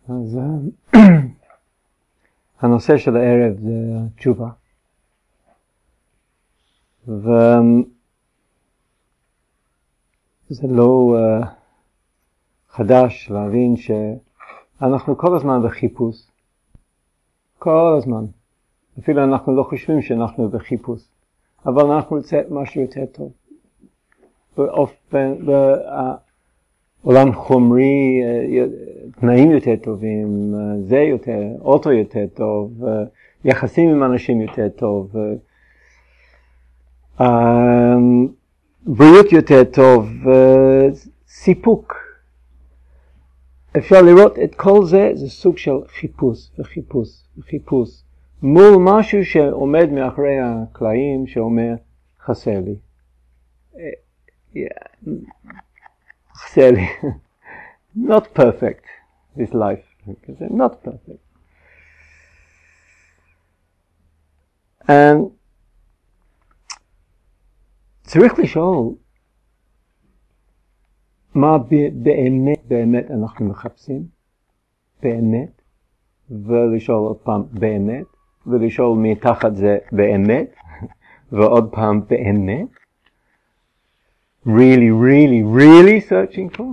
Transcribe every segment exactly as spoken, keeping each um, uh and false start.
אז הנושא של הערב זה תשובה. וזה לא uh, חדש להבין שאנחנו כל הזמן בחיפוש. כל הזמן. אפילו אנחנו לא חושבים שאנחנו בחיפוש. אבל אנחנו רוצים משהו יותר טוב. באופן, בעולם חומרי, תנאים יותר טובים, זה יותר, אוטו יותר טוב, יחסים עם אנשים יותר טוב, בריאות יותר טוב, סיפוק. אפשר לראות את כל זה, זה סוג של חיפוש וחיפוש וחיפוש. מול משהו שעומד מאחורי הקלעים שאומר, חסר לי. Yeah. חסר לי. Not perfect, this life. Not perfect. And צריך לשאול, מה באמת, באמת אנחנו מחפשים? באמת. ולשאול עוד פעם, באמת. ולשאול מתחת זה באמת. ועוד פעם, באמת. Really, really, really searching for.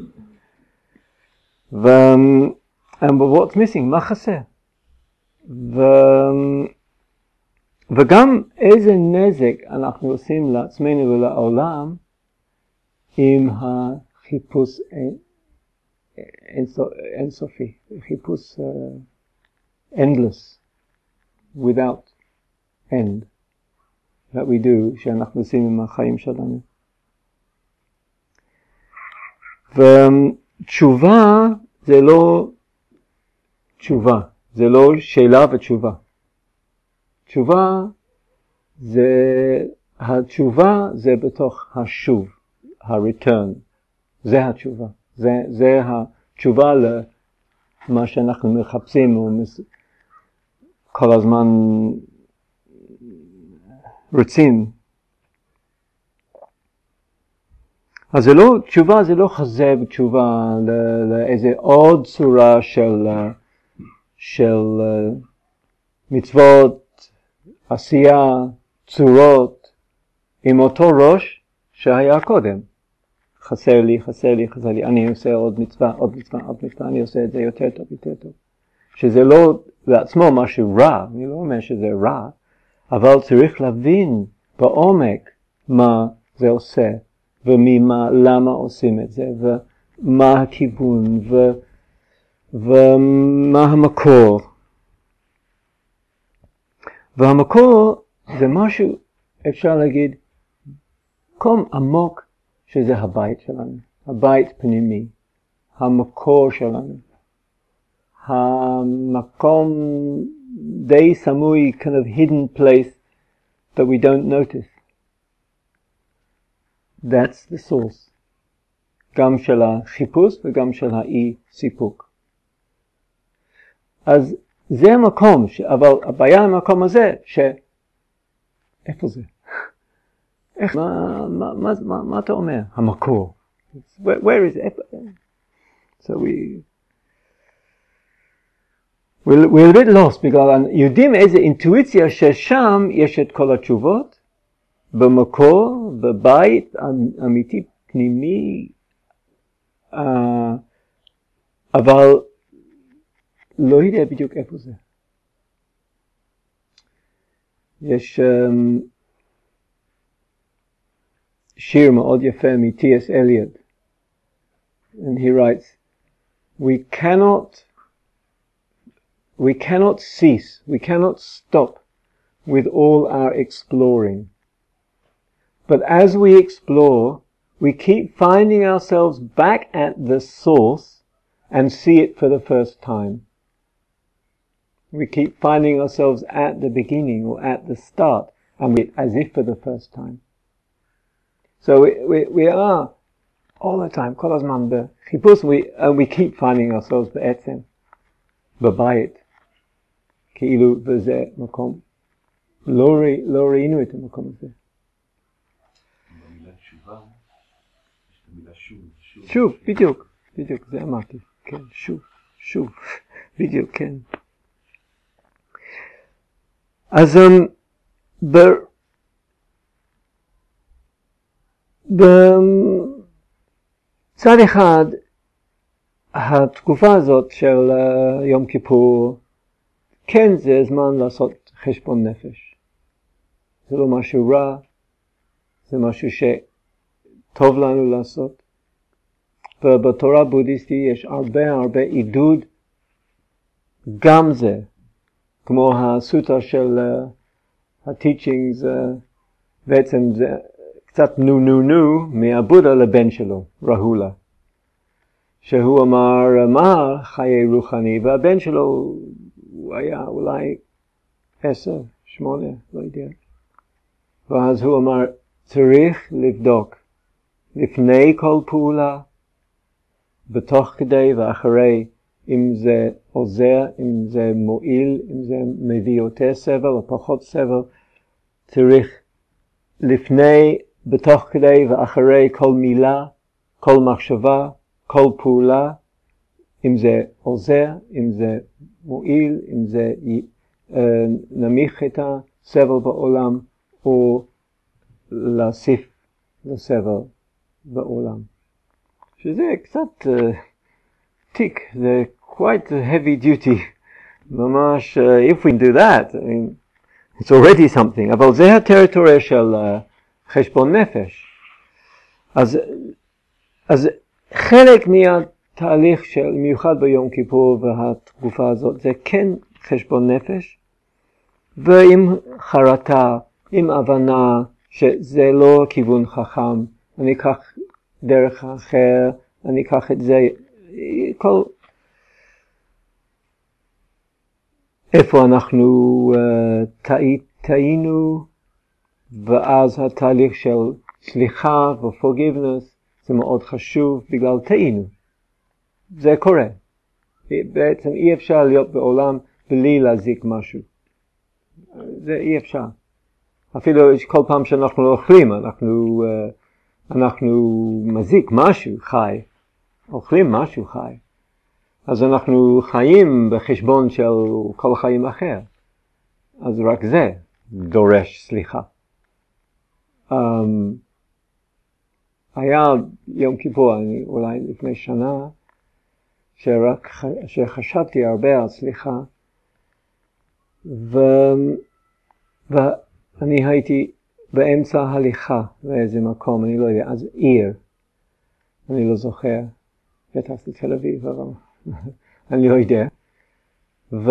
ו... and what's missing? מה חסר? ו... וגם איזה נזק אנחנו עושים לעצמנו ולעולם עם החיפוש אינסופי, חיפוש uh, endless, without end, that we do, שאנחנו עושים עם החיים שלנו. ותשובה זה לא תשובה, זה לא שאלה ותשובה. תשובה זה, התשובה זה בתוך השוב, ה-return, זה התשובה. זה, זה התשובה למה שאנחנו מחפשים כל הזמן רוצים. אז זה לא, תשובה זה לא חזה בתשובה לאיזה עוד צורה של, של מצוות, עשייה, צורות, עם אותו ראש שהיה קודם. חסר לי, חסר לי, חסר לי, אני עושה עוד מצווה, עוד מצווה, עוד מצווה, אני עושה את זה יותר טוב, יותר טוב. שזה לא לעצמו משהו רע, אני לא אומר שזה רע, אבל צריך להבין בעומק מה זה עושה. וממה, למה עושים את זה, ומה הכיוון, ו, ומה המקור. והמקור זה משהו, אפשר להגיד, מקום עמוק שזה הבית שלנו, הבית פנימי, המקור שלנו. המקום די סמוי, kind of hidden place that we don't notice. That's the source. גם של החיפוש וגם של האי סיפוק. אז זה המקום, ש... אבל הבעיה המקום הזה, ש... איפה זה? איך? מה, מה, מה, מה, מה אתה אומר? המקור. Where, where is it? So we... We're, we're a bit lost, בגלל יודעים איזה אינטואיציה ששם יש את כל התשובות, במקור, בבית אמיתי פנימי, uh, אבל לא יודע בדיוק איפה זה. יש um, שיר מאוד יפה מ-T S Eliot, and he writes, we cannot, we cannot cease, we cannot stop with all our exploring. But as we explore, we keep finding ourselves back at the source and see it for the first time. We keep finding ourselves at the beginning or at the start, and we, as if for the first time. So we, we, we are all the time, כל הזמן בחיפוש, we, and we keep finding ourselves בעצם, בבית, כאילו וזה מקום. לא, לא ראינו את המקום הזה. שוב, בדיוק, בדיוק, זה אמרתי, כן, שוב, שוב, בדיוק, כן. אז um, ב... בצד אחד, התקופה הזאת של uh, יום כיפור, כן זה זמן לעשות חשבון נפש. זה לא משהו רע, זה משהו שטוב לנו לעשות. ובתורה הבודהיסטית יש הרבה הרבה עידוד, גם זה, כמו הסוטרה של uh, ה-teachings, uh, בעצם זה קצת נו נו נו מהבודה לבן שלו, ראהולה. שהוא אמר, מה חיי רוחני? והבן שלו הוא היה אולי עשר, שמונה, לא יודע. ואז הוא אמר, צריך לבדוק לפני כל פעולה, בתוך כדי ואחרי, אם זה עוזר, אם זה מועיל, אם זה מביא יותר סבל או פחות סבל, צריך לפני, בתוך כדי ואחרי כל מילה, כל מחשבה, כל פעולה, אם זה עוזר, אם זה מועיל, אם זה uh, נמיך את הסבל בעולם, או להוסיף לסבל בעולם. שזה קצת uh, תיק, זה quite a heavy duty. ממש, uh, if we do that, I mean, it's already something. אבל זה הטריטוריה של uh, חשבון נפש. אז, אז חלק מהתהליך של, מיוחד ביום כיפור והתקופה הזאת, זה כן חשבון נפש, ועם חרטה, עם הבנה שזה לא כיוון חכם, אני אקח דרך אחר, אני אקח את זה, כל... איפה אנחנו uh, טעינו, ואז התהליך של סליחה ו-forgiveness, זה מאוד חשוב בגלל טעינו. זה קורה. בעצם אי אפשר להיות בעולם בלי להזיק משהו. זה אי אפשר. אפילו כל פעם שאנחנו לא אוכלים, אנחנו, אנחנו מזיק משהו חי. אוכלים משהו חי. אז אנחנו חיים בחשבון של כל חיים אחר. אז רק זה דורש סליחה. Um, היה יום כיפור, אני, אולי לפני שנה, שרק, שחשבתי הרבה על סליחה, ו, ואני הייתי באמצע הליכה לאיזה מקום, אני לא יודע, אז עיר, אני לא זוכר, בטח זה תל אביב, אבל אני לא יודע, ו,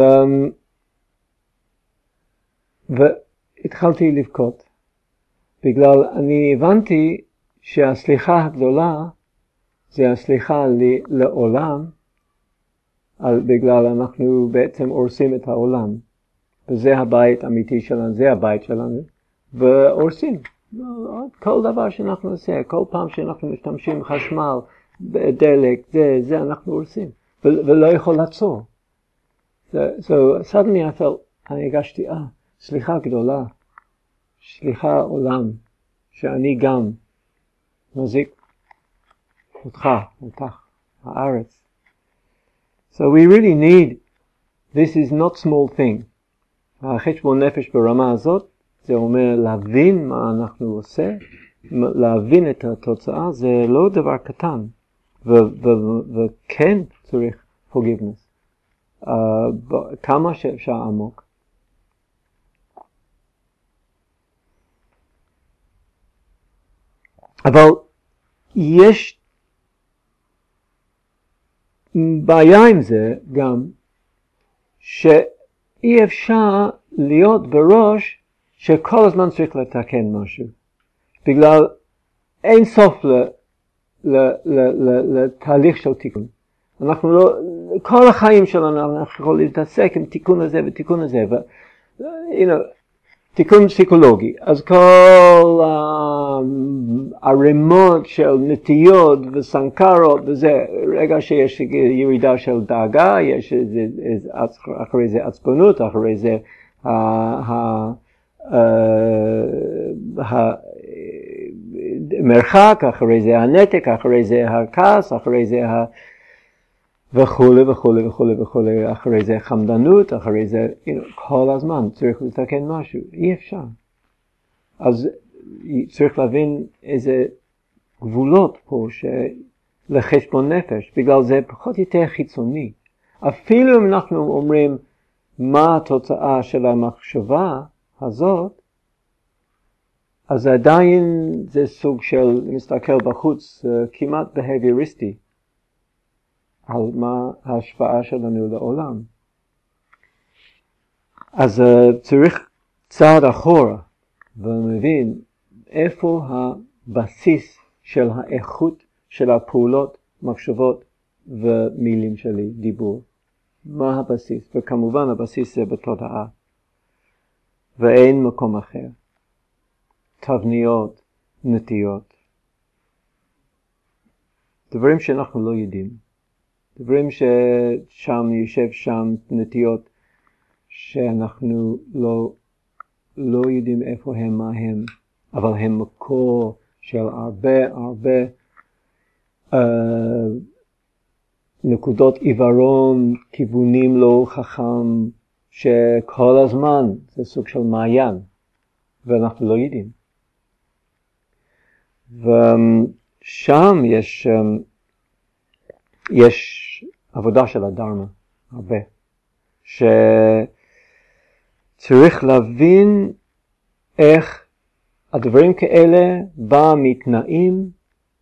והתחלתי לבכות, בגלל אני הבנתי שהסליחה הגדולה זה הסליחה לי, לעולם, על, בגלל אנחנו בעצם הורסים את העולם. וזה הבית האמיתי שלנו, זה הבית שלנו, והורסים. כל דבר שאנחנו עושה, כל פעם שאנחנו משתמשים חשמל, דלק, זה, זה אנחנו הורסים. ולא יכול לעצור. So, so suddenly I felt, אני הגשתי, אה, סליחה גדולה, סליחה עולם, שאני גם מזיק אותך, אותך, הארץ. So we really need, this is not small thing. החשבון נפש ברמה הזאת, זה אומר להבין מה אנחנו עושה, להבין את התוצאה, זה לא דבר קטן. וכן צריך forgiveness. Uh, כמה שאפשר עמוק. אבל יש בעיה עם זה גם, שאי אפשר להיות בראש שכל הזמן צריך לתקן משהו. בגלל אין סוף לתהליך של תיקון. אנחנו לא, כל החיים שלנו אנחנו יכולים להתעסק עם תיקון הזה ותיקון הזה, ו, you know, תיקון פסיכולוגי. אז כל הרמות של נטיות וסנקרות וזה, רגע שיש ירידה של דאגה, יש אחרי זה עצבנות, אחרי זה המרחק, אחרי זה הנתק, אחרי זה הכעס, אחרי זה וכולי וכולי וכולי וכולי, אחרי זה חמדנות, אחרי זה, you know, כל הזמן צריך לתקן משהו, אי אפשר. אז צריך להבין איזה גבולות פה לחשבון נפש, בגלל זה פחות יותר חיצוני. אפילו אם אנחנו אומרים מה התוצאה של המחשבה הזאת, אז עדיין זה סוג של, מסתכל בחוץ, כמעט בהביוריסטי, על מה ההשפעה שלנו לעולם. אז צריך צעד אחורה, ומבין איפה הבסיס של האיכות של הפעולות, מחשבות ומילים שלי, דיבור. מה הבסיס? וכמובן הבסיס זה בתודעה. ואין מקום אחר. תבניות, נטיות. דברים שאנחנו לא יודעים. דברים ששם יושב שם נטיות שאנחנו לא, לא יודעים איפה הם, מה הם, אבל הם מקור של הרבה הרבה uh, נקודות עיוורון, כיוונים לא חכם, שכל הזמן זה סוג של מעיין, ואנחנו לא יודעים. ושם יש, יש עבודה של הדרמה, הרבה, שצריך להבין איך הדברים כאלה בא מתנאים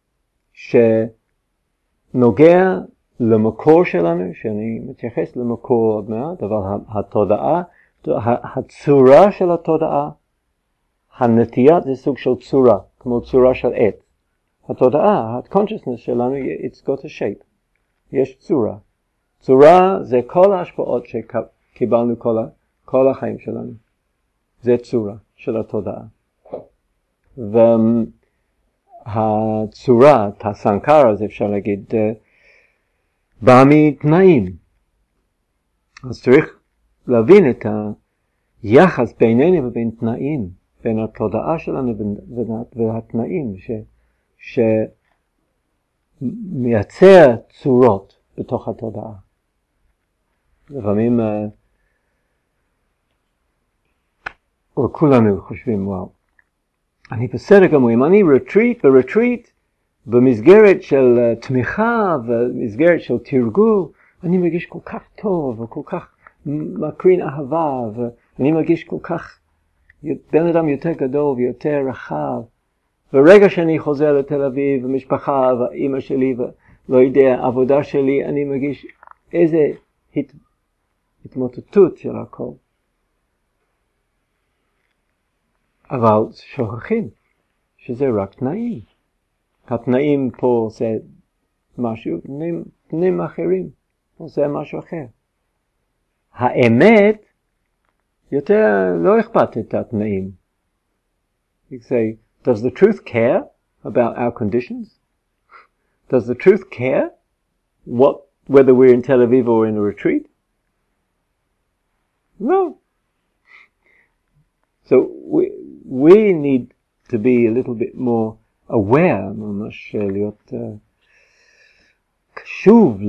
שנוגע למקור שלנו, שאני מתייחס למקור עוד מעט, אבל התודעה, הצורה של התודעה, הנטייה זה סוג של צורה, כמו צורה של עץ. התודעה, ה-consciousness שלנו, it's got a shape. יש צורה. צורה זה כל ההשפעות שקיבלנו כל, כל החיים שלנו. זה צורה של התודעה. והצורה, הסנקרה, זה אפשר להגיד, בא מתנאים. אז צריך להבין את היחס בינינו ובין תנאים, בין התודעה שלנו והתנאים, ש, שמייצר צורות בתוך התודעה. לפעמים, או כולנו חושבים, וואו, אני בסדר גמור, אם אני רטריט ורטריט, במסגרת של תמיכה ובמסגרת של תרגול, אני מרגיש כל כך טוב וכל כך מקרין אהבה, ואני מרגיש כל כך בן אדם יותר גדול ויותר רחב. ורגע שאני חוזר לתל אביב, ומשפחה ואמא שלי ולא יודע, עבודה שלי, אני מרגיש איזה הת... התמוטטות של הכל. אבל שוכחים שזה רק תנאים. התנאים פה זה משהו, תנאים, תנאים אחרים, פה זה משהו אחר. האמת, יותר לא אכפת את התנאים. You say, does the truth care about our conditions? Does the truth care what, whether we're in Tel Aviv or in a retreat? No. So we, we need to be a little bit more aware, ממש להיות uh, קשוב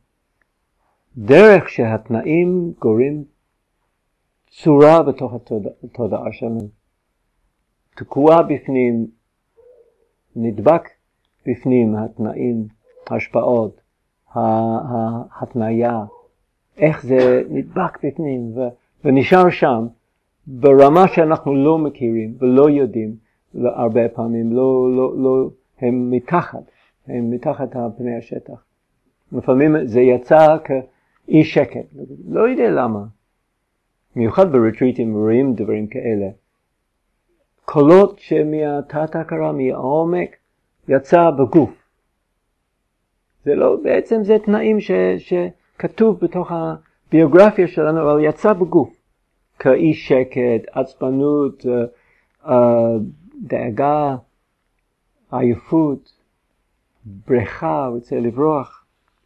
לדרך שהתנאים גורמים צורה בתוך התודעה, התודעה שלנו. תקוע בפנים, נדבק בפנים התנאים, ההשפעות, ההתניה, איך זה נדבק בפנים ו, ונשאר שם ברמה שאנחנו לא מכירים ולא יודעים. הרבה פעמים לא, לא, לא, הם מתחת, הם מתחת על פני השטח. לפעמים זה יצא כאי שקט, לא יודע למה. מיוחד ברטריטים רואים דברים כאלה. קולות שמהתת הכרה, מהעומק, יצא בגוף. זה לא, בעצם זה תנאים ש, שכתוב בתוך הביוגרפיה שלנו, אבל יצא בגוף. כאי שקט, עצבנות, uh, uh, דאגה, עייפות, בריחה, רוצה לברוח.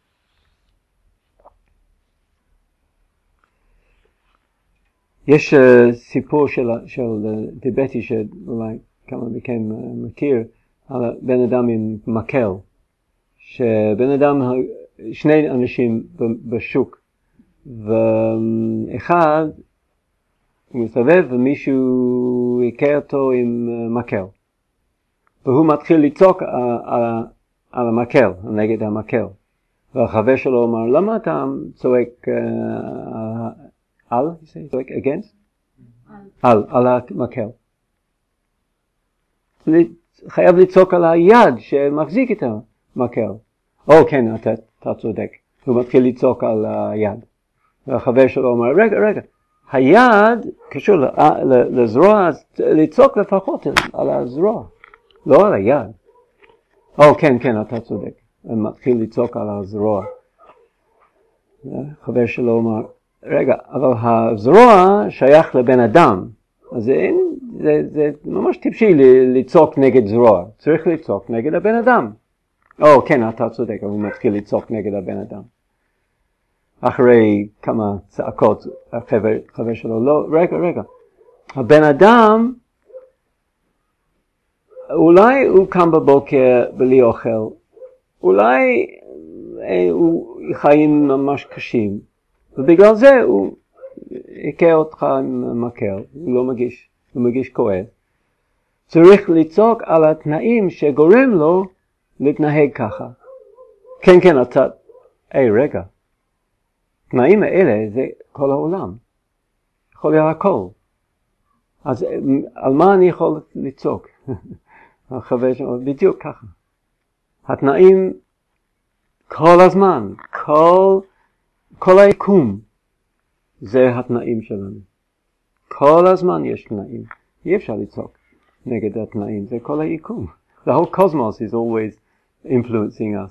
יש uh, סיפור של, של uh, טיבטי שאולי כמה מכם uh, מכיר, על בן אדם עם מקל, שבן אדם שני אנשים בשוק, ואחד הוא מסתובב ומישהו היכה אותו עם מקל, והוא מתחיל לצעוק על, על המקל, נגד המקל, והחבר שלו אומר, למה אתה צועק uh, על, צועק against? על, על המקל. חייב לצעוק על היד שמחזיק את המקל. או כן, אתה, אתה צודק. הוא מתחיל לצעוק על היד. והחבר שלו אומר, רגע, רגע, היד קשור לזרוע, לצעוק לפחות על הזרוע, לא על היד. או כן, כן, אתה צודק. הוא מתחיל לצעוק על הזרוע. החבר שלו אומר, רגע, אבל הזרוע שייך לבן אדם. אז זה, זה, זה ממש טיפשי לצעוק נגד זרוע. צריך לצעוק נגד הבן אדם. או כן, אתה צודק, אבל הוא מתחיל לצעוק נגד הבן אדם. אחרי כמה צעקות, החבר, החבר שלו, לא, רגע, רגע. הבן אדם, אולי הוא קם בבוקר בלי אוכל, אולי הוא חיים ממש קשים, ובגלל זה הוא היכה אותך עם מקל, הוא לא מגיש, הוא מגיש כואב. צריך לצעוק על התנאים שגורם לו להתנהג ככה. כן, כן, אתה, היי, רגע. התנאים האלה זה כל העולם. יכול להיות הכל. אז על מה אני יכול לצעוק? החבר שלנו, בדיוק ככה. התנאים כל הזמן, כל, כל היקום, זה התנאים שלנו. כל הזמן יש תנאים. אי אפשר לצעוק נגד התנאים, זה כל היקום. The whole cosmos is always influencing us.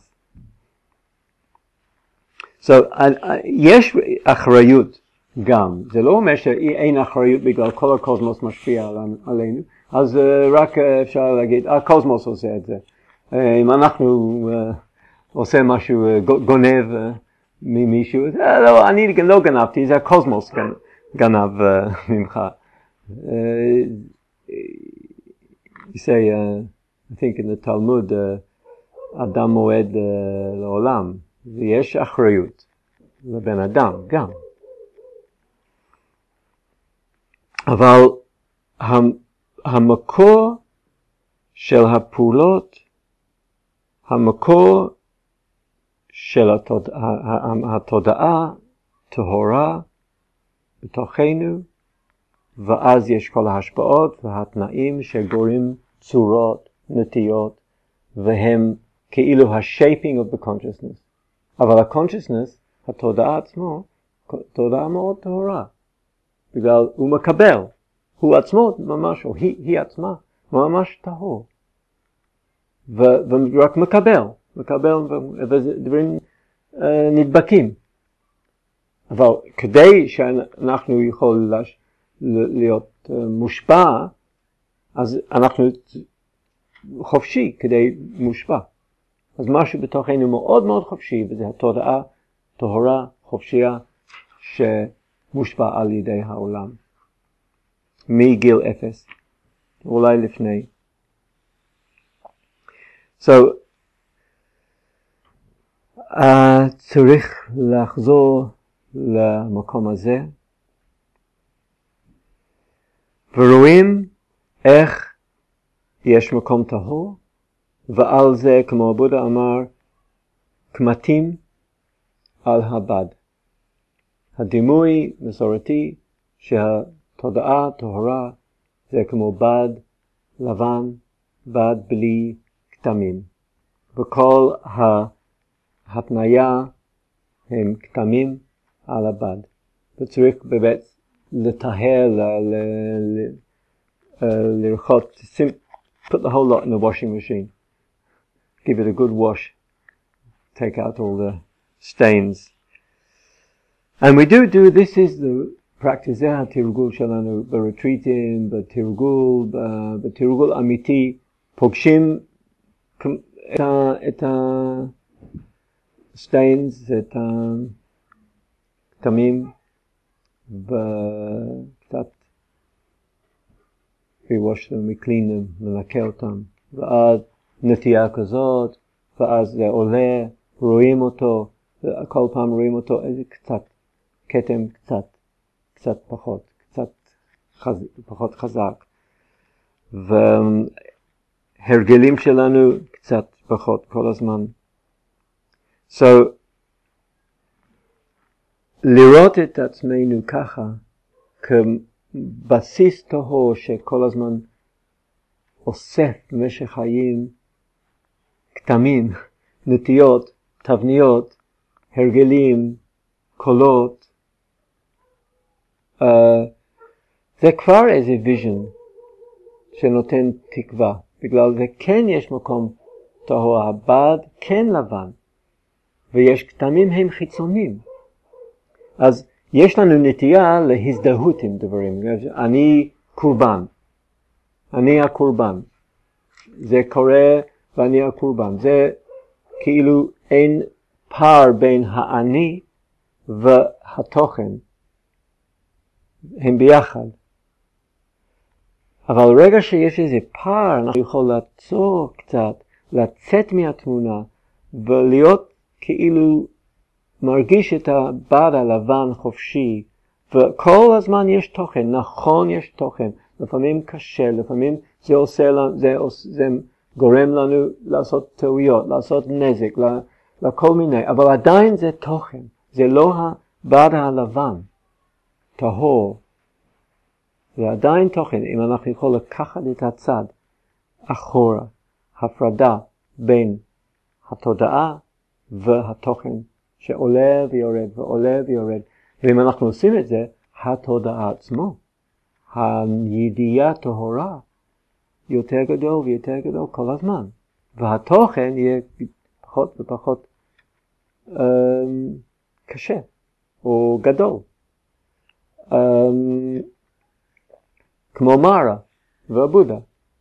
So, יש אחריות גם. זה לא אומר שאין אחריות בגלל כל הקוסמוס משפיע עלינו, אז רק אפשר להגיד, הקוסמוס עושה את זה. אם אנחנו עושה משהו, גונב ממישהו, לא, אני לא גנבתי, זה הקוסמוס גנב ממך. You say, uh, I think in the Talmud, אדם מועד לעולם. ויש אחריות לבן אדם גם. אבל המקור של הפעולות, המקור של התודעה, התודעה טהורה בתוכנו, ואז יש כל ההשפעות והתנאים שגורמים צורות, נטיות, והם כאילו ה-shaping of the consciousness. אבל ה-consciousness, התודעה עצמו, תודעה מאוד טהורה. בגלל הוא מקבל. הוא עצמו ממש, או היא, היא עצמה, ממש טהור. ורק מקבל. מקבל, ודברים uh, נדבקים. אבל כדי שאנחנו יכולים להיות uh, מושפע, אז אנחנו חופשי כדי מושפע. אז משהו בתוכנו מאוד מאוד חופשי, וזה התודעה טהורה, חופשייה, שמושפע על ידי העולם. מגיל אפס, אולי לפני. So, uh, צריך לחזור למקום הזה, ורואים איך יש מקום טהור, ועל זה, כמו הבודה אמר, קמטים על הבד. הדימוי מסורתי שהתודעה טהורה זה כמו בד לבן, בד בלי כתמים. וכל ההתניה הם כתמים על הבד. וצריך באמת לטהר, לרחות, put the whole lot in the washing machine. Give it a good wash. Take out all the stains. And we do do, this is the practice, זה התרגול שלנו בretreating, בתרגול, בתרגול אמיתי, פוגשים את ה, את ה stains, את הכתמים, וקצת we wash them, we clean them, מלקה אותם, ועד נטייה כזאת, ואז זה עולה, רואים אותו, כל פעם רואים אותו איזה קצת, כתם קצת, קצת פחות, קצת חז... פחות חזק. והרגלים שלנו קצת פחות כל הזמן. So, לראות את עצמנו ככה, כבסיס טהור שכל הזמן אוסף במשך חיים כתמים, נטיות, תבניות, הרגלים, קולות, uh, זה כבר איזה ויז'ן שנותן תקווה. בגלל זה כן יש מקום טהור, הבד כן לבן, ויש כתמים הם חיצונים. אז יש לנו נטייה להזדהות עם דברים. אני קורבן. אני הקורבן. זה קורה ואני הקורבן. זה כאילו אין פער בין האני והתוכן. הם ביחד. אבל רגע שיש איזה פער, אנחנו יכולים לעצור קצת, לצאת מהתמונה, ולהיות כאילו מרגיש את הבד הלבן חופשי, וכל הזמן יש תוכן, נכון יש תוכן, לפעמים קשה, לפעמים זה עושה לנו, זה, זה גורם לנו לעשות טעויות, לעשות נזק, לכל מיני, אבל עדיין זה תוכן, זה לא הבד הלבן, טהור, זה עדיין תוכן. אם אנחנו יכולים לקחת את הצד אחורה, הפרדה בין התודעה והתוכן שעולה ויורד ועולה ויורד, ואם אנחנו עושים את זה, התודעה עצמו, הידיעה טהורה, יותר גדול ויותר גדול כל הזמן, והתוכן יהיה פחות ופחות um, קשה או גדול. Um, כמו מרה והבודה.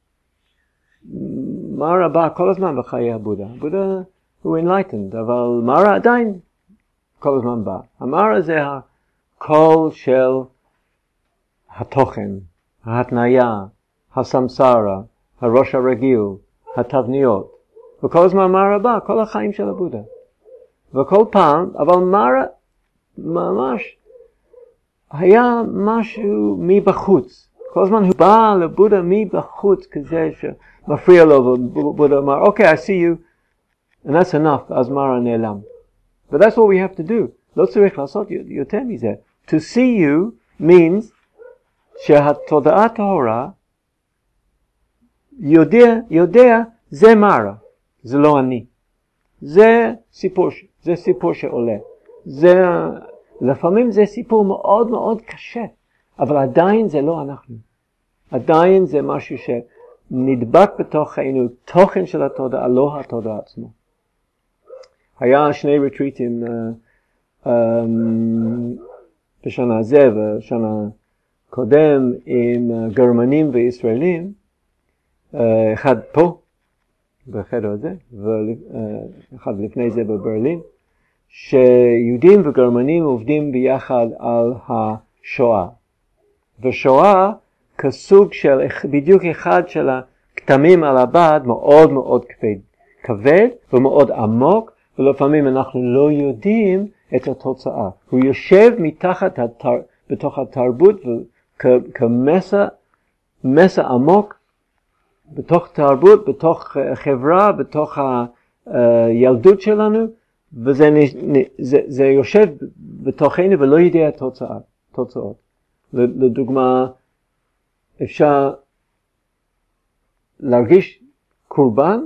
מרה בא כל הזמן בחיי הבודה. הבודה הוא enlightened, אבל מרה עדיין כל הזמן בא. המרה זה הקול של התוכן, ההתניה, הסמסרה, הראש הרגיל, התבניות. וכל הזמן מרה בא, כל החיים של הבודה. וכל פעם, אבל מרה ממש היה משהו מבחוץ. כל הזמן הוא בא לבודה מבחוץ כזה שמפריע לו, ובודה אמר, אוקיי, I see you, and that's enough, אז מרה נעלם. But that's what we have to do. לא צריך לעשות יותר מזה. To see you means שהתודעה טהורה יודע, יודע, זה מרה, זה לא אני. זה סיפור, זה סיפור שעולה. זה, לפעמים זה סיפור מאוד מאוד קשה. אבל עדיין זה לא אנחנו. עדיין זה משהו שנדבק בתוכנו, תוכן של התודעה, לא התודעה עצמו. היה שני ריטריטים uh, um, בשנה הזה ושנה קודם עם uh, גרמנים וישראלים, uh, אחד פה, בחדר הזה, ואחד uh, לפני זה בברלין, שיהודים וגרמנים עובדים ביחד על השואה. ושואה כסוג של בדיוק אחד של הכתמים על הבד מאוד מאוד כבד, כבד ומאוד עמוק, ולפעמים אנחנו לא יודעים את התוצאה. הוא יושב מתחת התר, בתוך התרבות כמסע, מסע עמוק בתוך תרבות, בתוך חברה, בתוך הילדות שלנו, וזה זה, זה יושב בתוכנו ולא יודע תוצאה, תוצאות. לדוגמה, אפשר להרגיש קורבן,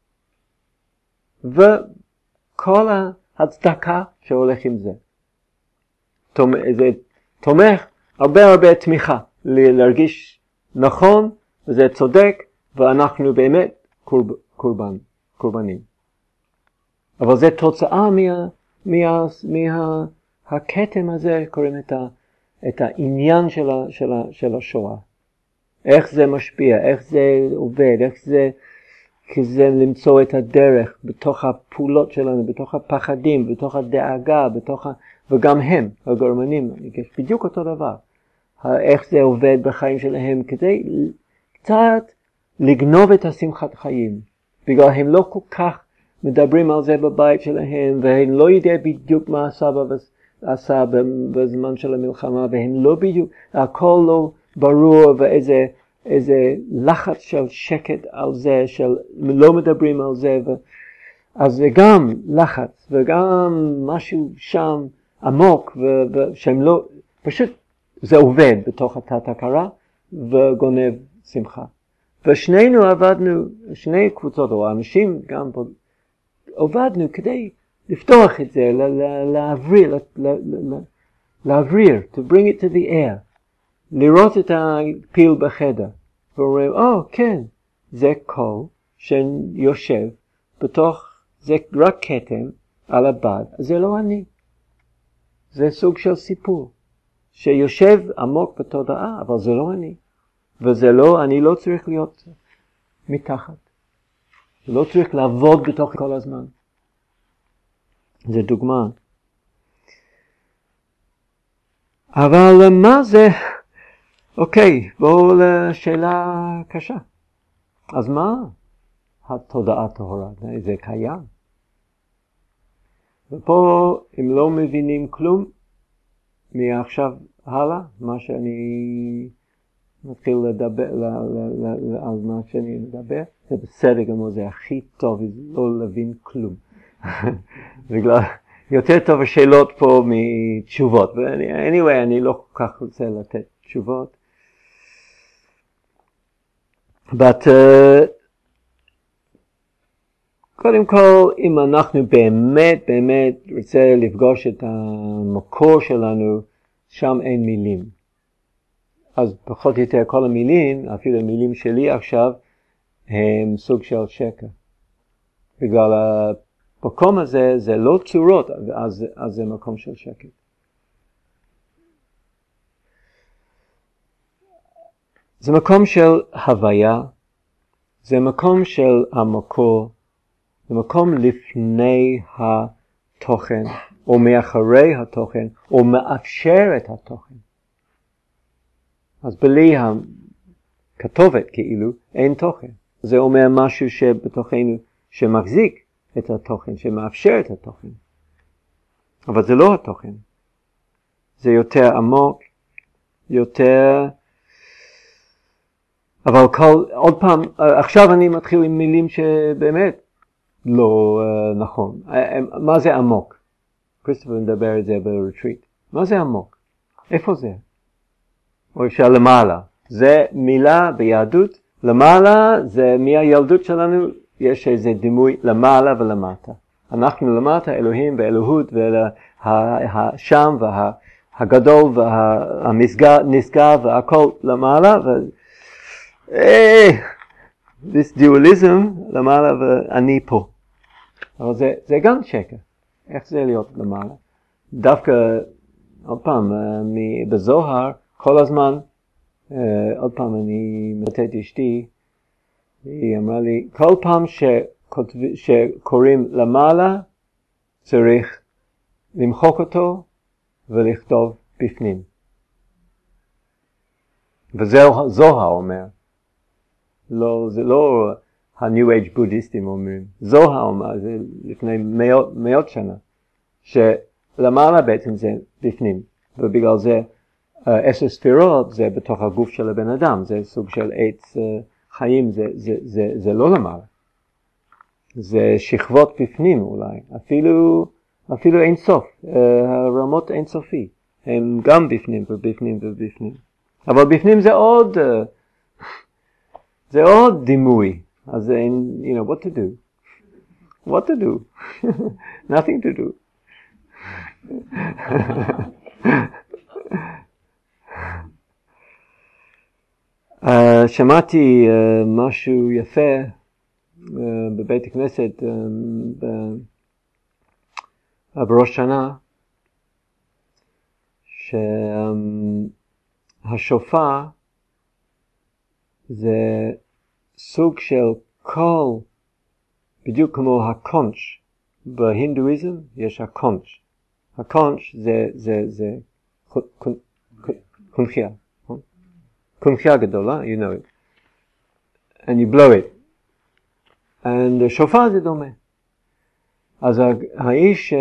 וכל ההצדקה שהולך עם זה. זה תומך הרבה הרבה תמיכה, להרגיש נכון, וזה צודק, ואנחנו באמת קורב, קורבן, קורבנים. אבל זה תוצאה מה, מה, מה, הכתם הזה, קוראים את ה... את העניין של, ה, של, ה, של השואה. איך זה משפיע, איך זה עובד, איך זה, כזה למצוא את הדרך בתוך הפעולות שלנו, בתוך הפחדים, בתוך הדאגה, בתוך ה... וגם הם, הגרמנים, בדיוק אותו דבר. איך זה עובד בחיים שלהם, כדי קצת לגנוב את השמחת חיים. בגלל הם לא כל כך מדברים על זה בבית שלהם, והם לא יודעים בדיוק מה הסבא עשה בזמן של המלחמה, והם לא בדיוק, הכל לא ברור, ואיזה איזה לחץ של שקט על זה, של לא מדברים על זה, ו... אז זה גם לחץ, וגם משהו שם עמוק, ו... ושהם לא, פשוט זה עובד בתוך התת הכרה, וגונב שמחה. ושנינו עבדנו, שני קבוצות, או אנשים גם פה, עובדנו כדי לפתוח את זה, להבריר, להבריר, to bring it to the air, לראות את הפיל בחדר, ואומרים, או, כן, זה קול שיושב בתוך, זה רק כתם על הבד, זה לא אני. זה סוג של סיפור, שיושב עמוק בתודעה, אבל זה לא אני. וזה לא, אני לא צריך להיות מתחת. זה לא צריך לעבוד בתוך כל הזמן. זה דוגמה. אבל מה זה? אוקיי, בואו לשאלה קשה. אז מה התודעה טהורה? זה קיים. ופה, אם לא מבינים כלום, מעכשיו הלאה, מה שאני מתחיל לדבר, על מה שאני מדבר, זה בסדר גמור, זה הכי טוב, לא להבין כלום. בגלל, יותר טוב השאלות פה מתשובות. anyway, אני לא כל כך רוצה לתת תשובות. But, uh, קודם כל, אם אנחנו באמת, באמת רוצה לפגוש את המקור שלנו, שם אין מילים. אז פחות או יותר כל המילים, אפילו המילים שלי עכשיו, הם סוג של שקר. בגלל המקום הזה, זה לא צורות, אז, אז זה מקום של שקר. זה מקום של הוויה, זה מקום של המקור, זה מקום לפני התוכן, או מאחורי התוכן, או מאפשר את התוכן. אז בלי הכתובת כאילו, אין תוכן. זה אומר משהו שבתוכנו, שמחזיק את התוכן, שמאפשר את התוכן. אבל זה לא התוכן. זה יותר עמוק, יותר... אבל כל, עוד פעם, עכשיו אני מתחיל עם מילים שבאמת לא uh, נכון. מה זה עמוק? כריסטופר מדבר את זה ברטריט. מה זה עמוק? איפה זה? או אפשר למעלה. זה מילה ביהדות. למעלה זה מהילדות שלנו, יש איזה דימוי למעלה ולמטה. אנחנו למטה, אלוהים ואלוהות, והשם והגדול והנשגב והכל למעלה. ו... Hey, this dualism, למעלה ואני פה. אבל זה, זה גם שקר. איך זה להיות למעלה? דווקא, עוד פעם, בזוהר, כל הזמן, עוד פעם אני מתת אשתי, היא אמרה לי, כל פעם שכותב, שקוראים למעלה, צריך למחוק אותו ולכתוב בפנים. וזה זוהר אומר. לא, זה לא ה-New Age בודהיסטים אומרים. זוהר אומר, זה לפני מאות, מאות שנה, שלמעלה בעצם זה בפנים, ובגלל זה עשר ספירות זה בתוך הגוף של הבן אדם, זה סוג של עץ חיים, זה, זה, זה, זה לא למעלה. זה שכבות בפנים אולי, אפילו, אפילו אין סוף, הרמות אין סופי, הם גם בפנים ובפנים ובפנים. אבל בפנים זה עוד... זה עוד דימוי. אז אין, you know, what to do? What to do? Nothing to do. uh, שמעתי uh, משהו יפה uh, בבית הכנסת uh, ב- uh, בראש שנה, שהשופר um, זה סוג של קול, בדיוק כמו הקונץ'. בהינדואיזם יש הקונץ'. הקונץ' זה, זה, זה קונכיה. קונכיה גדולה, you know it. And you blow it. And שופר זה דומה. אז האיש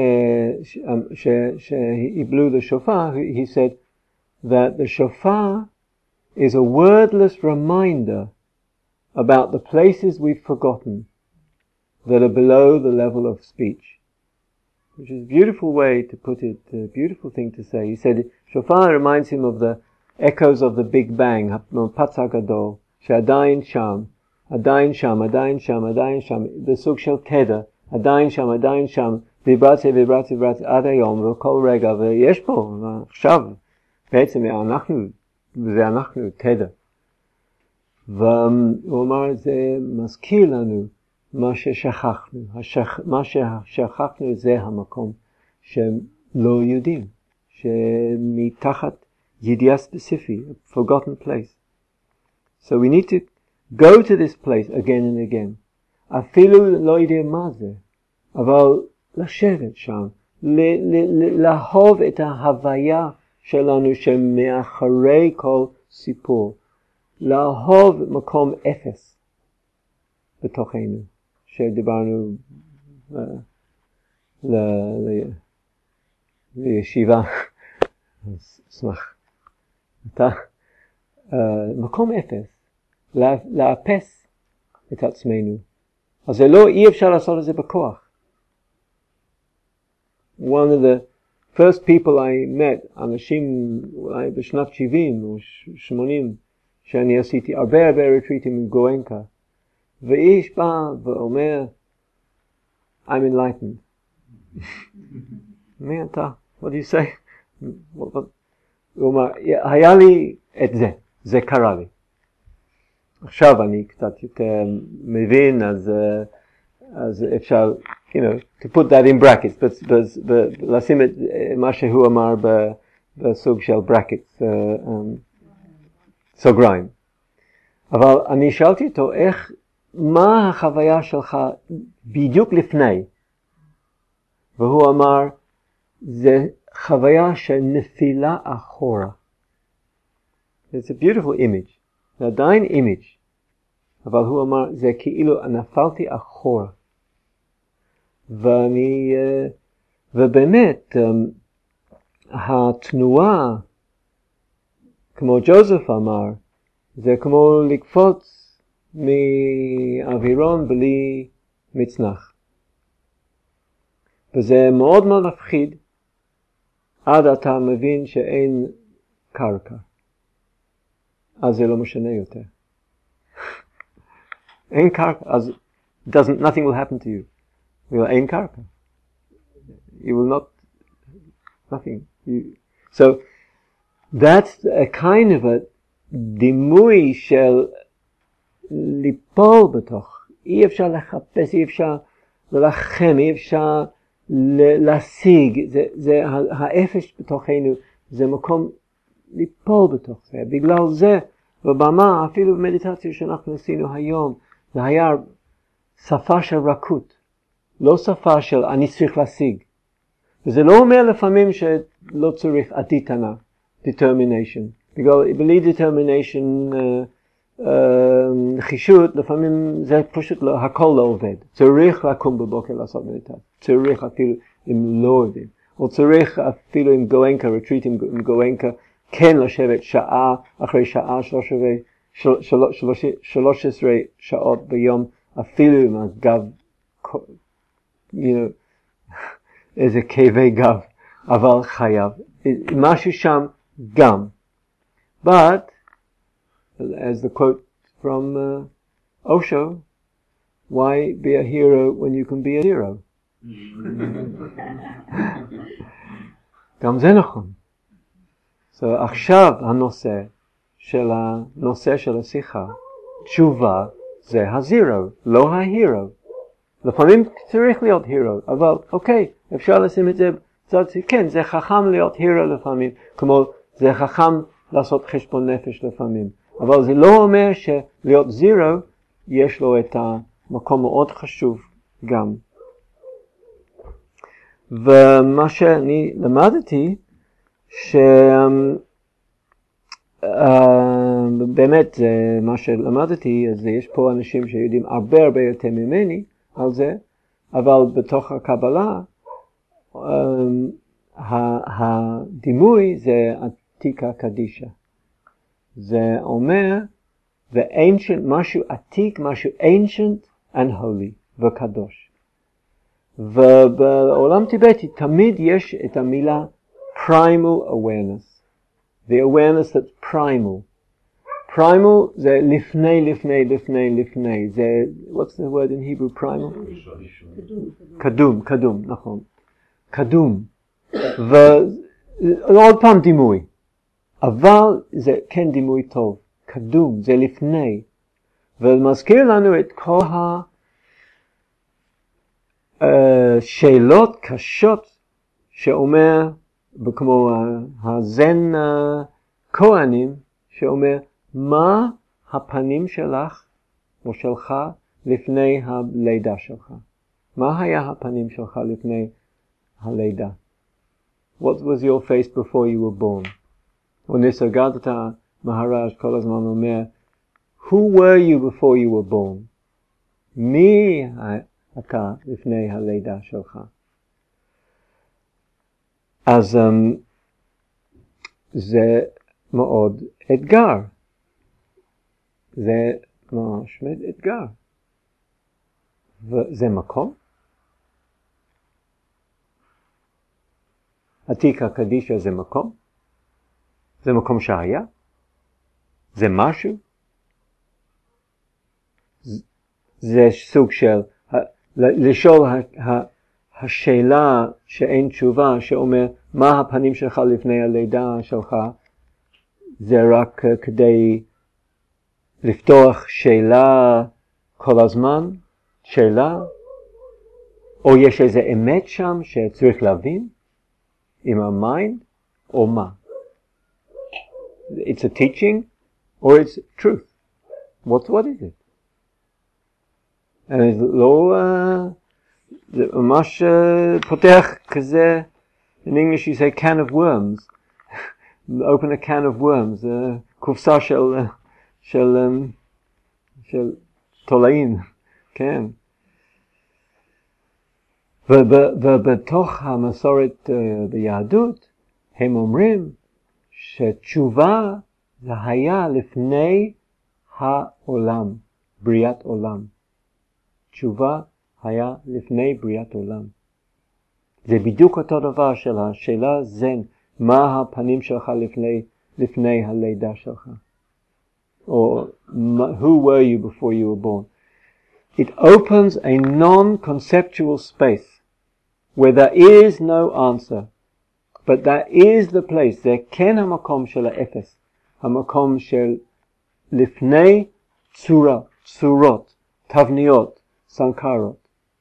he blew the shofar, he said that the shofar is a wordless reminder about the places we've forgotten that are below the level of speech. Which is a beautiful way to put it, a beautiful thing to say. He said, shofar reminds him of the echoes of the Big Bang, Patzah Gadol, שעדיין שם, עדיין שם, עדיין שם, עדיין שם, בסוג של תדר, עדיין שם, עדיין שם, ויברציה, ויברציה, ויברציה, עד היום, וכל רגע, ויש פה, עכשיו, בעצם אנחנו, וזה אנחנו, תדר. והוא אמר, זה מזכיר לנו מה ששכחנו, השכ... מה ששכחנו זה המקום שלא יודעים, שמתחת ידיעה ספציפי, a forgotten place. So we need to go to this place again and again. אפילו לא יודע מה זה, אבל לשבת שם, לאהוב את ההוויה שלנו שמאחורי כל סיפור, לאהוב מקום אפס בתוכנו, שדיברנו לישיבה, שמח, אתה, מקום אפס, לאפס את עצמנו. אז זה לא, אי אפשר לעשות את זה בכוח. One of the first people I met, אנשים אולי בשנת שבעים או שמונים, שאני עשיתי הרבה הרבה רטריטים עם גואנקה, ואיש בא ואומר, I'm enlightened. מי אתה? What do you say? הוא אומר, היה לי את זה, זה קרה לי. עכשיו אני קצת יותר מבין, אז, אז אפשר, you know, to put that in brackets, but, but, but לשים את מה שהוא אמר בסוג של brackets, uh, um, סוגריים. אבל אני שאלתי אותו, איך, מה החוויה שלך בדיוק לפני? והוא אמר, זה חוויה של נפילה אחורה. It's a beautiful image. זה עדיין אימג', אבל הוא אמר, זה כאילו נפלתי אחורה. ואני, ובאמת, התנועה, כמו ג'וזף אמר, זה כמו לקפוץ מאווירון בלי מצנח. וזה מאוד מאוד מפחיד, עד אתה מבין שאין קרקע. אז זה לא משנה יותר. אין קרקע, אז doesn't, nothing will happen to you. אין קרקע. You will not, nothing. You, so, that's a kind of a דימוי של ליפול בתוך. אי אפשר לחפש, אי אפשר ללחם, אי אפשר להשיג. זה, זה, האפש בתוכנו, זה מקום ליפול בתוך זה. בגלל זה, בבמה, אפילו במדיטציה שאנחנו עשינו היום, זה היה שפה של רכות, לא שפה של אני צריך להשיג. וזה לא אומר לפעמים שלא צריך עתיתנה, determination. בגלל, בלי determination, uh, uh, נחישות, לפעמים זה פשוט לא, הכל לא עובד. צריך לקום בבוקר לעשות מדיטציה. צריך אפילו אם לא יודעים. או צריך אפילו עם גואנקה, retreat עם, עם גואנקה, כן לשבת שעה אחרי שעה, שלוש, של, של, שלוש, שלוש עשרה שעות ביום, אפילו עם הגב, you know, איזה כאבי גב, אבל חייב. משהו שם גם. But, as the quote from uh, Osho, why be a hero when you can be a zero? גם זה נכון. So, עכשיו הנושא של הנושא של השיחה, תשובה, זה הזירו, לא ההירו. לפעמים צריך להיות הירו, אבל אוקיי, אפשר לשים את זה, כן, זה חכם להיות הירו לפעמים, כמו זה חכם לעשות חשבון נפש לפעמים. אבל זה לא אומר שלהיות זירו, יש לו את המקום מאוד חשוב גם. ומה שאני למדתי, שבאמת מה שלמדתי, אז יש פה אנשים שיודעים הרבה הרבה יותר ממני על זה, אבל בתוך הקבלה, הדימוי זה עתיקה קדישה. זה אומר, the ancient, משהו עתיק, משהו ancient and holy, וקדוש. ובעולם טיבטי תמיד יש את המילה primal awareness. The awareness that's primal. Primal זה לפני, לפני, לפני, לפני. זה, what's the word in Hebrew, primal? קדום, קדום, נכון. קדום. ועוד פעם דימוי. אבל זה כן דימוי טוב. קדום, זה לפני. ומזכיר לנו את כל השאלות קשות שאומר, כמו הזן כהנים, שאומר, מה הפנים שלך או שלך לפני הלידה שלך? מה היה הפנים שלך לפני הלידה? What was your face before you were born? וניסרגדתה מהראז' כל הזמן אומר, who were you before you were born? מי אתה לפני הלידה שלך? אז um, זה מאוד אתגר. זה ממש אתגר. וזה מקום. עתיקה קדישה זה מקום. זה מקום שהיה. זה משהו. זה סוג של, לשאול השאלה שאין תשובה, שאומר מה הפנים שלך לפני הלידה שלך, זה רק כדי לפתוח שאלה כל הזמן, שאלה, או יש איזה אמת שם שצריך להבין עם המיינד, או מה. It's a teaching, or it's truth. What, what is it? And it's לא, uh, זה ממש uh, פותח כזה, in English you say can of worms. Open a can of worms, uh, קופסה של, uh, של, um, של תולעים, כן. ובתוך המסורת uh, ביהדות, הם אומרים שתשובה זה היה לפני העולם, בריאת עולם. תשובה היה לפני בריאת עולם. זה בדיוק אותו דבר של השאלה זן, מה הפנים שלך לפני, לפני הלידה שלך? או who were you before you were born? It opens a non-conceptual space where there is no answer, but that is the place, זה כן המקום של האפס, המקום של לפני צורה, צורות, תבניות, סנקרות.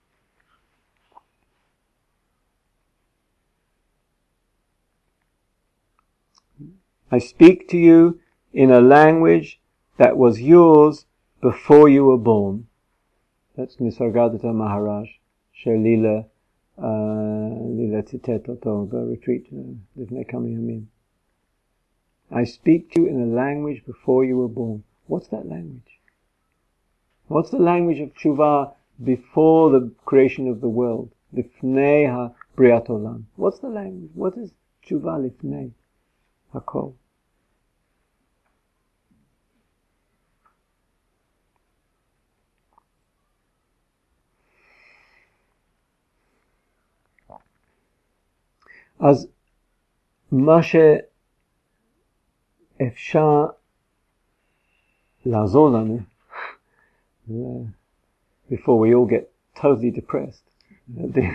I speak to you in a language that was yours before you were born. That's Nisargadatta Maharaj, Shalila, Lila Titet Oto, the retreat, לפני כמה ימים. I speak to you in a language before you were born. What's that language? What's the language of Tshuva before the creation of the world? Lifnei ha-briat olam. What's the language? What is Tshuva lifnei hakol? אז מה שאפשר לעזור לנו, before we all get totally depressed at the,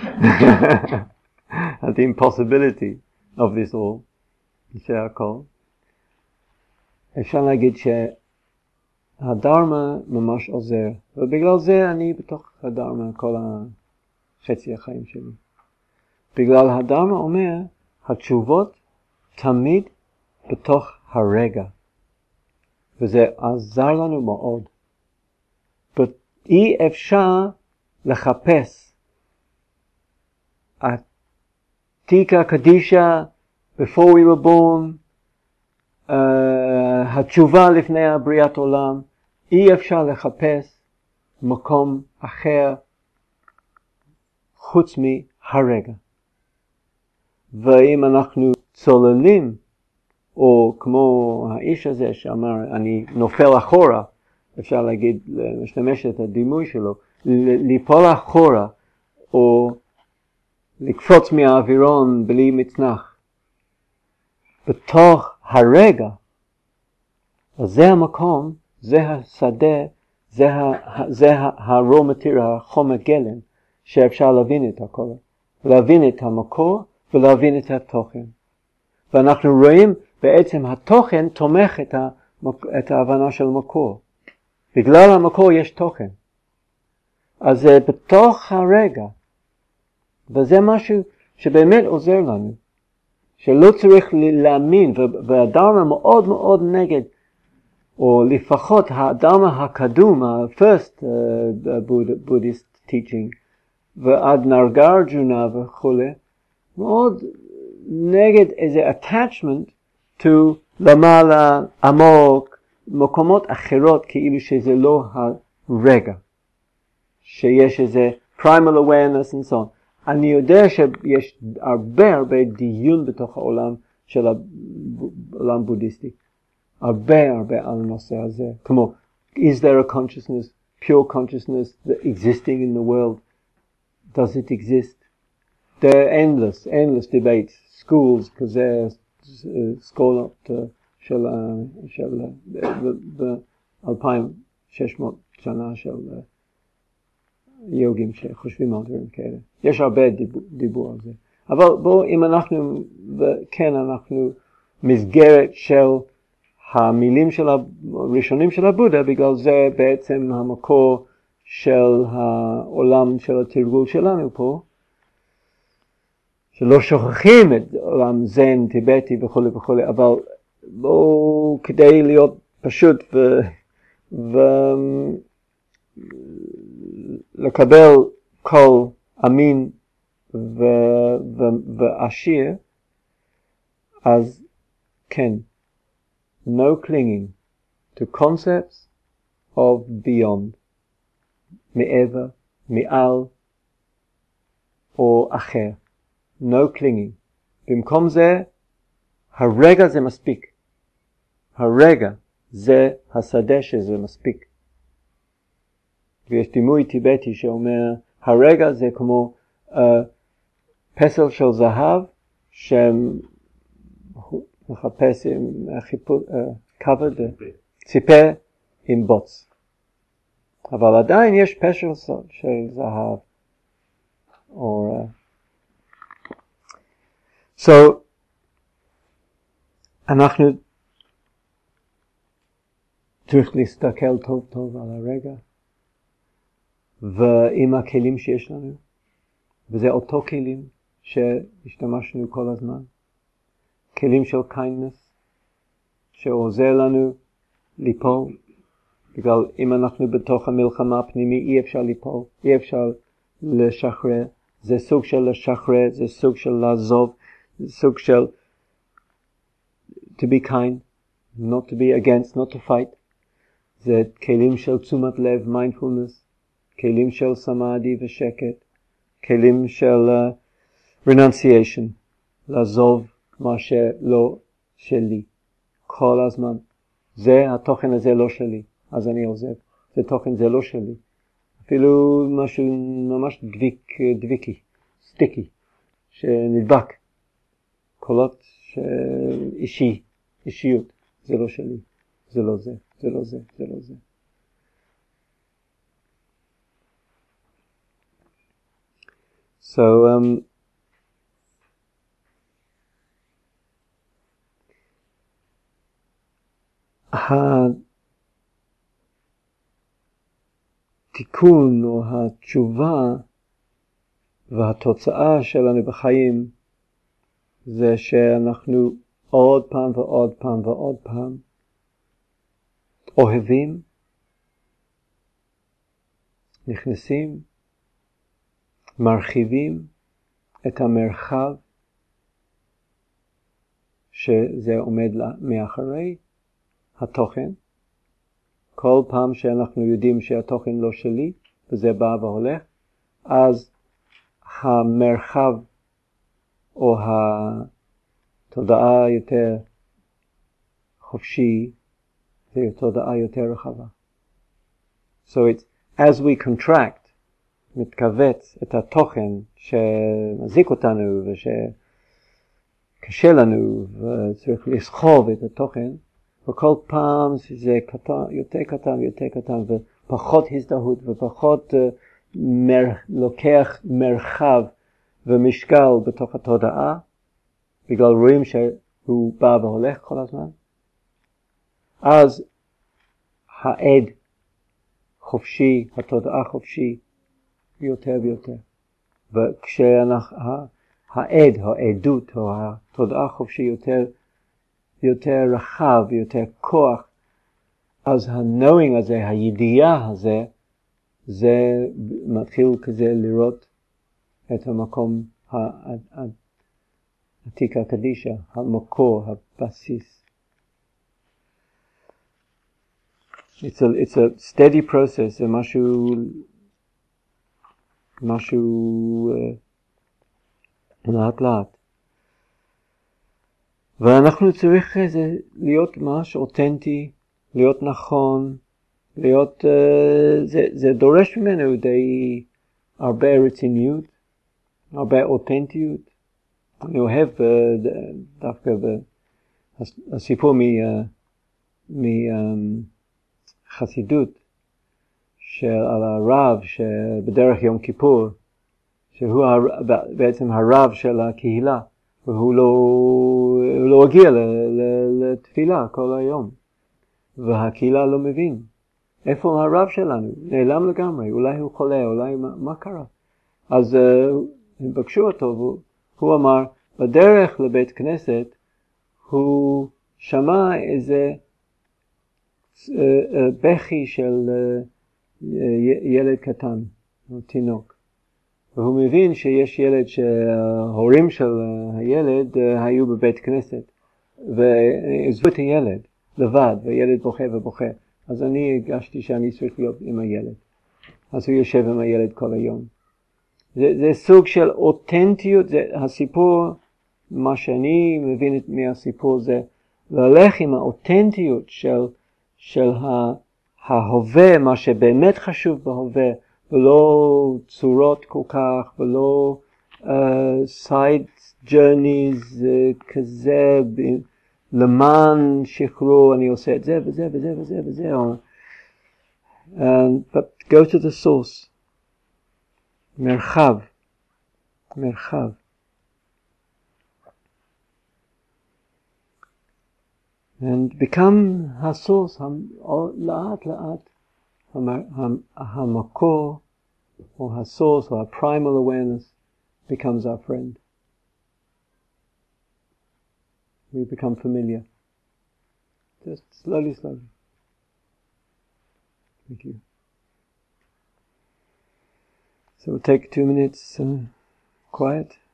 at the impossibility of this all, שהכל, אפשר להגיד שהדרמה ממש עוזר, ובגלל זה אני בתוך הדרמה כל החצי החיים שלי. בגלל הדרמה אומר, התשובות תמיד בתוך הרגע. וזה עזר לנו מאוד. אי אפשר לחפש עתיקה קדישה, before we were born, uh, התשובה לפני הבריאת עולם, אי אפשר לחפש מקום אחר חוץ מהרגע. ואם אנחנו צוללים, או כמו האיש הזה שאמר, אני נופל אחורה, אפשר להגיד, להשתמש את הדימוי שלו, ליפול אחורה, או לקפוץ מהאווירון בלי מצנח. בתוך הרגע, זה המקום, זה השדה, זה ה-raw material, החומר גלם, שאפשר להבין את הכל. להבין את המקור ולהבין את התוכן. ואנחנו רואים בעצם התוכן תומך את, המק... את ההבנה של המקור. בגלל המקור יש תוכן. אז זה בתוך הרגע. וזה משהו שבאמת עוזר לנו. שלא צריך להאמין, והדרמה מאוד מאוד נגד, או לפחות הדרמה הקדום, ה-first uh, Buddhist teaching, ועד נרגרג'ונה וכו', מאוד נגד איזה attachment to למעלה, עמוק, מקומות אחרות, כאילו שזה לא הרגע. שיש איזה primal awareness and so on. אני יודע שיש הרבה הרבה דיון בתוך העולם של העולם בודהיסטי. הרבה הרבה על הנושא הזה. כמו, is there a consciousness, pure consciousness that existing in the world? Does it exist? There are endless, endless debates, schools, כזה, סקולות של, של, ב-אלפיים ושש מאות שנה של יוגים שחושבים על דברים כאלה. יש הרבה דיבור, דיבור על זה. אבל בואו, אם אנחנו, כן, אנחנו מסגרת של המילים של הראשונים של הבודה, בגלל זה בעצם המקור של העולם של התרגול שלנו פה, שלא שוכחים את עולם זן, טיבטי וכו' וכו', אבל בואו, כדי להיות פשוט ו... ו... לקבל כל אמין ו... ו... ועשיר, אז כן, no clinging to concepts of beyond, מעבר, מעל או אחר. No clinging. במקום זה, הרגע זה מספיק. הרגע זה השדה שזה מספיק. ויש דימוי טיבטי שאומר, הרגע זה כמו uh, פסל של זהב, שמחפש עם חיפוש, uh, covered, ציפה עם בוץ. אבל עדיין יש פסל של זהב. או... Uh, So, אנחנו צריך להסתכל טוב טוב על הרגע, ועם הכלים שיש לנו, וזה אותו כלים שהשתמשנו כל הזמן, כלים של kindness, שעוזר לנו ליפול, בגלל אם אנחנו בתוך המלחמה הפנימית אי אפשר ליפול, אי אפשר לשחרר, זה סוג של לשחרר, זה סוג של לעזוב, סוג של to be kind, not to be against, not to fight. זה כלים של תשומת לב, mindfulness, כלים של סמאדי ושקט, כלים של uh, renunciation, לעזוב מה שלא שלי, כל הזמן. זה, התוכן הזה לא שלי, אז אני עוזב. זה תוכן, זה לא שלי. אפילו משהו ממש דביק, דביקי, סטיקי, שנדבק. קולות אישי, אישיות, זה לא שלי, זה לא זה, זה לא זה, זה לא זה. So, um, התיקון או התשובה והתוצאה שלנו בחיים זה שאנחנו עוד פעם ועוד פעם ועוד פעם אוהבים, נכנסים, מרחיבים את המרחב שזה עומד מאחורי התוכן. כל פעם שאנחנו יודעים שהתוכן לא שלי, וזה בא והולך, אז המרחב או התודעה יותר חופשי, זה תודעה יותר רחבה. So it's, as we contract, מתכווץ את התוכן שמזיק אותנו ושקשה לנו וצריך לסחוב את התוכן, וכל פעם זה קטן, יותר קטן ויותר קטן ופחות הזדהות ופחות uh, מר, לוקח מרחב ומשקל בתוך התודעה, בגלל רואים שהוא בא והולך כל הזמן. אז העד חופשי, התודעה חופשי, יותר ויותר. וכשהעד, העדות, או התודעה חופשי יותר, יותר רחב, יותר כוח, אז ה-knowing הזה, הידיעה הזה, זה מתחיל כזה לראות את המקום העתיקה קדישה, המקור, הבסיס. It's a, it's a steady process, זה משהו, משהו uh, לאט לאט. ואנחנו צריך איזה, להיות ממש אותנטי, להיות נכון, להיות, uh, זה, זה דורש ממנו די הרבה רציניות, הרבה אותנטיות. אני אוהב uh, דווקא הסיפור מ... Uh, מ um, חסידות של על הרב שבדרך יום כיפור, שהוא הר, בעצם הרב של הקהילה, והוא לא, הוא לא הגיע לתפילה כל היום, והקהילה לא מבין איפה הרב שלנו, נעלם לגמרי, אולי הוא חולה, אולי מה, מה קרה. אז uh, הם בקשו אותו, והוא, הוא אמר בדרך לבית כנסת הוא שמע איזה בכי של ילד קטן, תינוק. והוא מבין שיש ילד שההורים של הילד היו בבית כנסת, ועזבו את הילד לבד, והילד בוכה ובוכה. אז אני הגשתי שאני צריך להיות עם הילד. אז הוא יושב עם הילד כל היום. זה, זה סוג של אותנטיות, זה הסיפור, מה שאני מבין מהסיפור זה ללך עם האותנטיות של של ההווה, מה שבאמת חשוב בהווה, ולא צורות כל כך, ולא uh, side journeys uh, כזה, למען שחרור, אני עושה את זה וזה וזה וזה וזה. And, but go to the source. מרחב. מרחב. And become הסורס, לאט לאט, המקור, או הסורס, או ה-primal awareness, becomes our friend. We become familiar. Just slowly, slowly. Thank you. So we'll take two minutes uh, quiet.